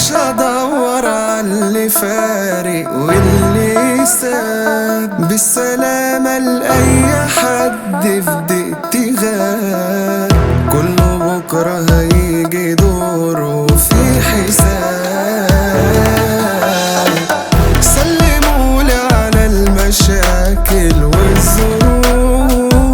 مش هدور على اللي فارق واللي ساب بالسلامة لأي حد في دقيقتي غاب. كله بكرة هيجي دوره في حساب. سلمولي على المشاكل والظروف،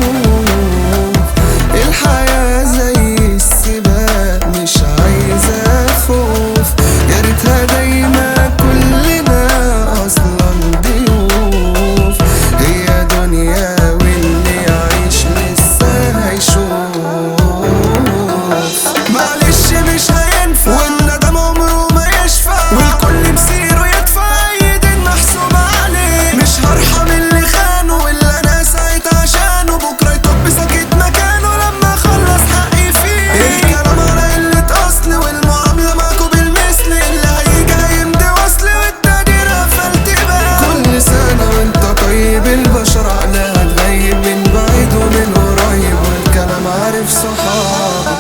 الحياة زي السباق مش عايزة خوف. يا ريتها دايما كلنا أصلا ضيوف، هي دنيا واللي يعيش لسه هيشوف. معلش مش هينفع والندم عمره ما يشفع، والكل بسيره يدفع أي دين محسوب عليه. مش هرحم اللي خانه واللي أنا سعيت عشانه، بكرة يطب ساكت مكانه لما أخلص حقي فيه. الكلام على قلة أصل والمعاملة معاكوا بالمثل، اللي هيجي هيمضي وصل والتقدير قفلت بقى. كل سنة وأنت طيب، البشر عقلها اتغيب من بعيد ومن قريب، والكلام عارف صحابه.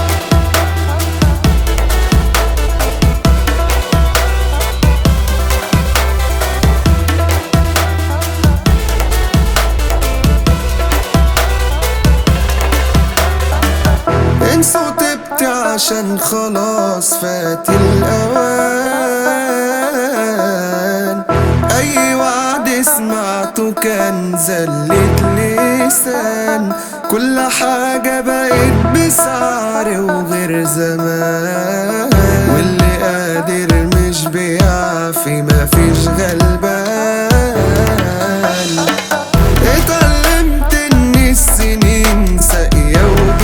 انسى وتبكي عشان خلاص فات الأوان. أي وعد سمعته كان زلة لسان، كل حاجة بقت بسعر وغير زمان. واللي قادر مش بيعفي مفيش غلبان. اتعلمت ان السنين ساقية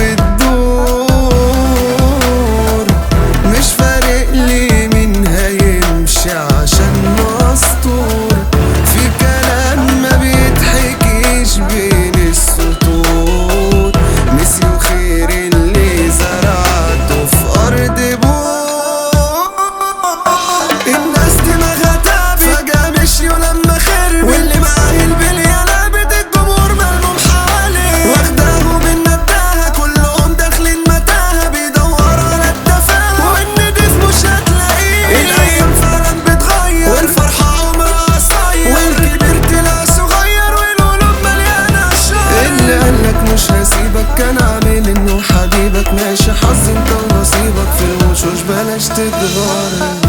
وبتدور، مش فارق لي مين هيمشي عشان مستور. في كلام ما بيتحكيش بين السطور، نسيوا خير اللي زرعته في أرض بور. الناس دماغها تعبت فجأة مشيوا لما خربت، واللي معاه البلية لعبت الجمهور ملموم حواليه. واخداهم النداهة كلهم داخلين متاهة، بيدوروا على التفاهة والنديف مش هتلاقيه. الأيام فعلا بتغير والفرحة عمرها قصير، والكبير طلع صغير والقلوب مليانة شر. اللي قالك مش هسيبك كان عامل انه حبيبك، ماشي حظ انت ونصيبك في الوشوش بلاش تتغر.